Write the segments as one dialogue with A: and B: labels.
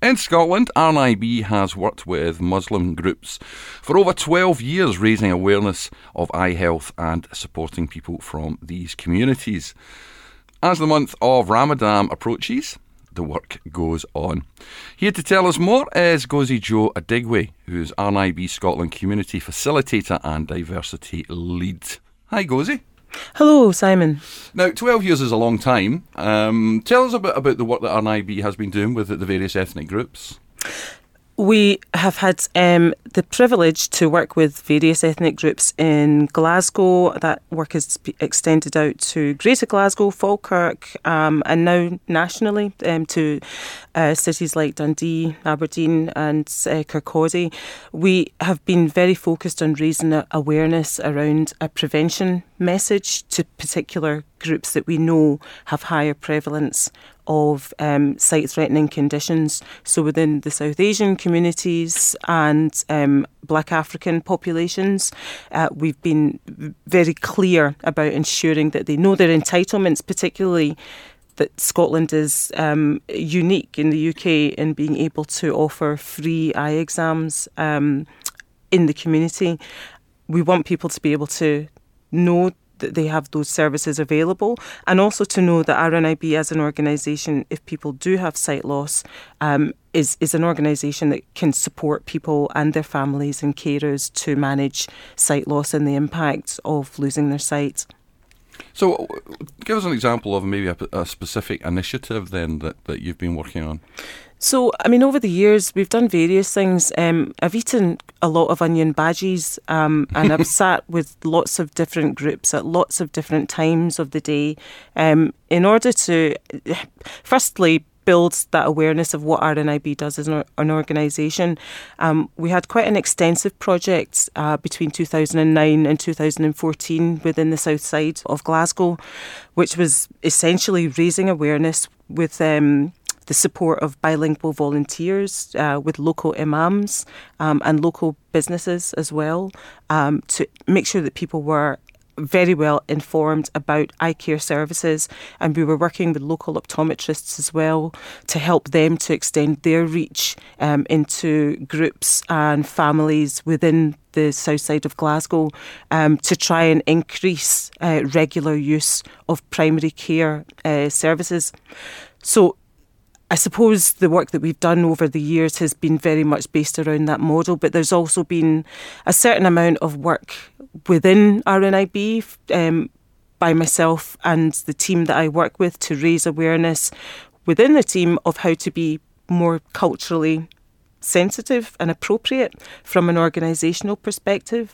A: In Scotland, RNIB has worked with Muslim groups for over 12 years, raising awareness of eye health and supporting people from these communities. As the month of Ramadan approaches, the work goes on. Here to tell us more is Gozi Joe Adigwe, who's RNIB Scotland Community Facilitator and Diversity Lead. Hi, Gozi.
B: Hello, Simon.
A: Now, 12 years is a long time. Tell us a bit about the work that RNIB has been doing with the various ethnic groups.
B: We have had the privilege to work with various ethnic groups in Glasgow. That work has extended out to Greater Glasgow, Falkirk, and now nationally to cities like Dundee, Aberdeen and Kirkcaldy. We have been very focused on raising awareness around a prevention message to particular groups that we know have higher prevalence of sight-threatening conditions. So within the South Asian communities and Black African populations, we've been very clear about ensuring that they know their entitlements, particularly that Scotland is unique in the UK in being able to offer free eye exams in the community. We want people to be able to know that they have those services available, and also to know that RNIB as an organisation, if people do have sight loss, is an organisation that can support people and their families and carers to manage sight loss and the impact of losing their sight.
A: So give us an example of maybe a specific initiative then that you've been working on.
B: So, I mean, over the years, we've done various things. I've eaten a lot of onion bhajis and I've sat with lots of different groups at lots of different times of the day in order to, firstly, build that awareness of what RNIB does as an organisation. We had quite an extensive project between 2009 and 2014 within the south side of Glasgow, which was essentially raising awareness with the support of bilingual volunteers, with local imams and local businesses as well, to make sure that people were very well informed about eye care services. And we were working with local optometrists as well to help them to extend their reach into groups and families within the south side of Glasgow to try and increase regular use of primary care services. So I suppose the work that we've done over the years has been very much based around that model, but there's also been a certain amount of work within RNIB by myself and the team that I work with to raise awareness within the team of how to be more culturally sensitive and appropriate from an organisational perspective.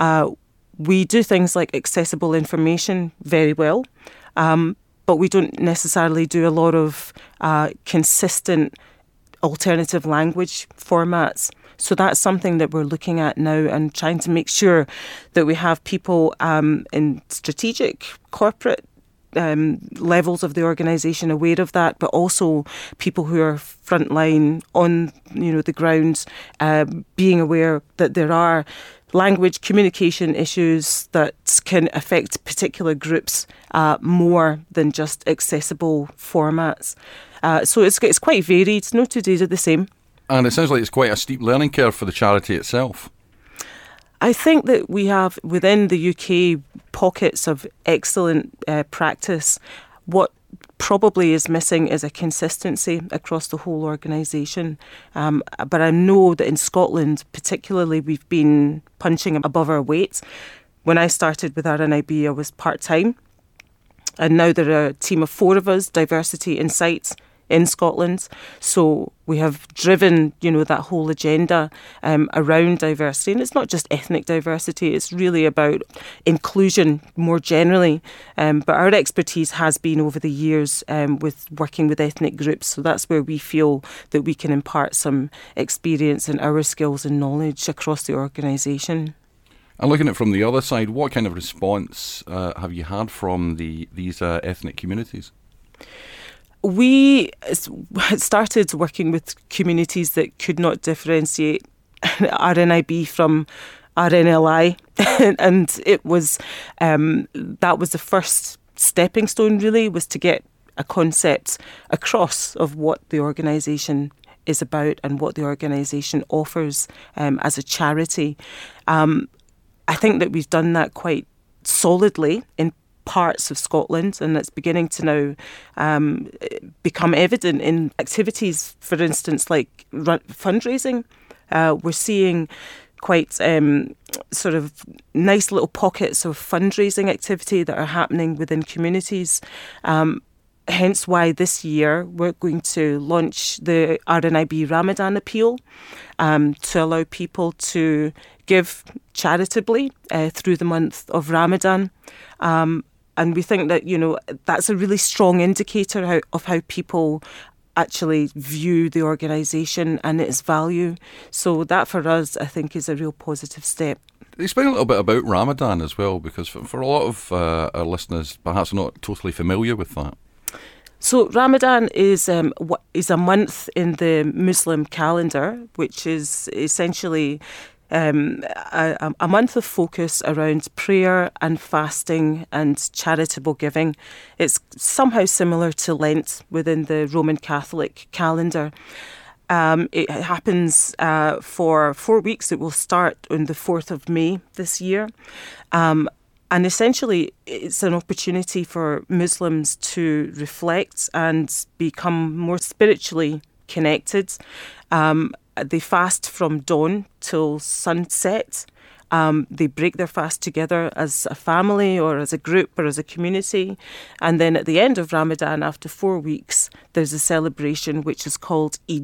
B: We do things like accessible information very well, but we don't necessarily do a lot of consistent alternative language formats. So that's something that we're looking at now and trying to make sure that we have people in strategic corporate levels of the organisation aware of that, but also people who are frontline on the ground being aware that there are language communication issues that can affect particular groups more than just accessible formats. So it's quite varied. No 2 days are the same.
A: And it sounds like it's quite a steep learning curve for the charity itself.
B: I think that we have within the UK pockets of excellent practice. What probably is missing is a consistency across the whole organisation. But I know that in Scotland particularly we've been punching above our weight. When I started with RNIB I was part-time, and now there are a team of 4 of us, Diversity in Sight, in Scotland. So we have driven, that whole agenda around diversity. And it's not just ethnic diversity, it's really about inclusion more generally. But our expertise has been over the years with working with ethnic groups. So that's where we feel that we can impart some experience and our skills and knowledge across the organisation.
A: And looking at it from the other side, what kind of response have you had from these ethnic communities?
B: We started working with communities that could not differentiate RNIB from RNLI, and it was that was the first stepping stone. Really, was to get a concept across of what the organisation is about and what the organisation offers as a charity. I think that we've done that quite solidly in parts of Scotland, and it's beginning to now become evident in activities, for instance, like fundraising. We're seeing quite sort of nice little pockets of fundraising activity that are happening within communities. Hence why this year we're going to launch the RNIB Ramadan Appeal to allow people to give charitably through the month of Ramadan. And we think that, that's a really strong indicator of how people actually view the organisation and its value. So that for us, I think, is a real positive step.
A: Explain a little bit about Ramadan as well, because for a lot of our listeners, perhaps not totally familiar with that.
B: So Ramadan is a month in the Muslim calendar, which is essentially a month of focus around prayer and fasting and charitable giving. It's somehow similar to Lent within the Roman Catholic calendar. It happens for 4 weeks. It will start on the 4th of May this year. And essentially, it's an opportunity for Muslims to reflect and become more spiritually connected. They fast from dawn till sunset. They break their fast together as a family or as a group or as a community. And then at the end of Ramadan, after 4 weeks, there's a celebration which is called Eid.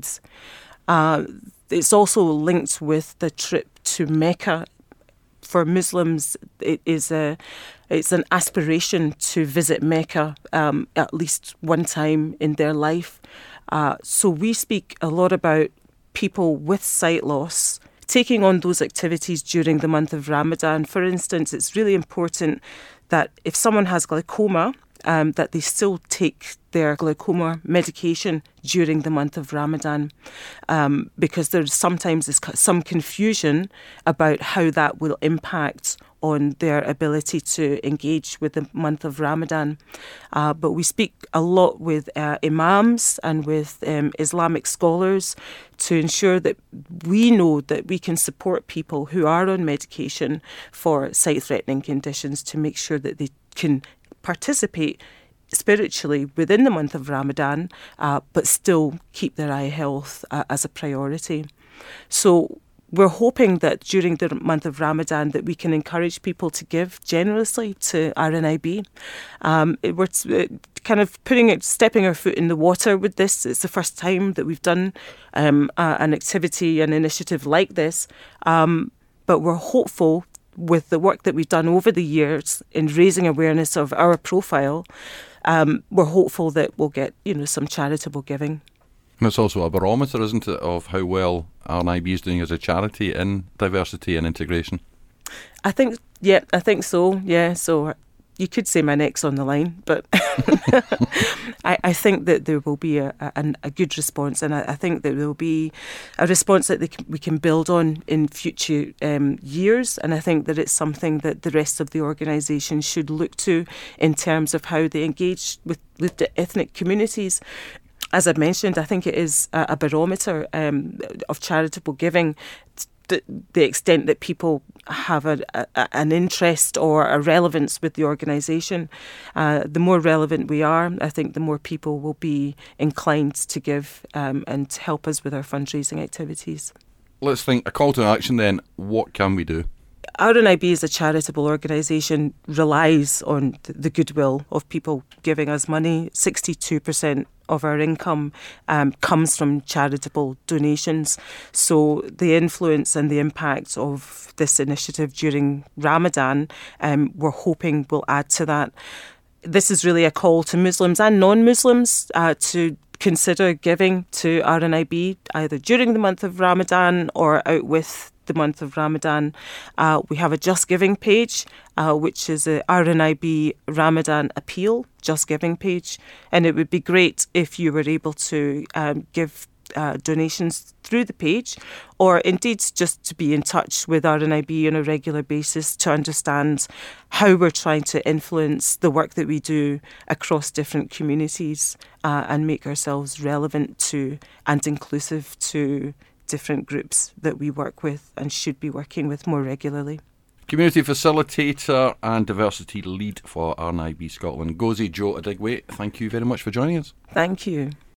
B: It's also linked with the trip to Mecca. For Muslims, it's an aspiration to visit Mecca at least one time in their life. So we speak a lot about people with sight loss taking on those activities during the month of Ramadan. For instance, it's really important that if someone has glaucoma, that they still take their glaucoma medication during the month of Ramadan, because there's sometimes some confusion about how that will impact on their ability to engage with the month of Ramadan. But we speak a lot with imams and with Islamic scholars to ensure that we know that we can support people who are on medication for sight-threatening conditions to make sure that they can participate spiritually within the month of Ramadan, but still keep their eye health as a priority. So we're hoping that during the month of Ramadan that we can encourage people to give generously to RNIB. We're kind of stepping our foot in the water with this. It's the first time that we've done an activity, an initiative like this. But we're hopeful with the work that we've done over the years in raising awareness of our profile. We're hopeful that we'll get, some charitable giving.
A: And it's also a barometer, isn't it, of how well RNIB is doing as a charity in diversity and integration? I think so. Yeah, so you could say my neck's on the line, but I think that there will be a good response, and I think that there will be a response that we can build on in future years, and I think that it's something that the rest of the organisation should look to in terms of how they engage with the ethnic communities. As I've mentioned, I think it is a barometer of charitable giving. The extent that people have an interest or a relevance with the organisation. The more relevant we are, I think the more people will be inclined to give and help us with our fundraising activities. Let's think, a call to action then, what can we do?
B: RNIB as a charitable organisation relies on the goodwill of people giving us money. 62% of our income comes from charitable donations. So the influence and the impact of this initiative during Ramadan, we're hoping will add to that. This is really a call to Muslims and non-Muslims to consider giving to RNIB either during the month of Ramadan or out with the month of Ramadan. We have a Just Giving page, which is a RNIB Ramadan Appeal Just Giving page, and it would be great if you were able to give donations through the page, or indeed just to be in touch with RNIB on a regular basis to understand how we're trying to influence the work that we do across different communities and make ourselves relevant to and inclusive to different groups that we work with and should be working with more regularly.
A: Community Facilitator and Diversity Lead for RNIB Scotland, Ngozi Jo Adigwe, thank you very much for joining us.
B: Thank you.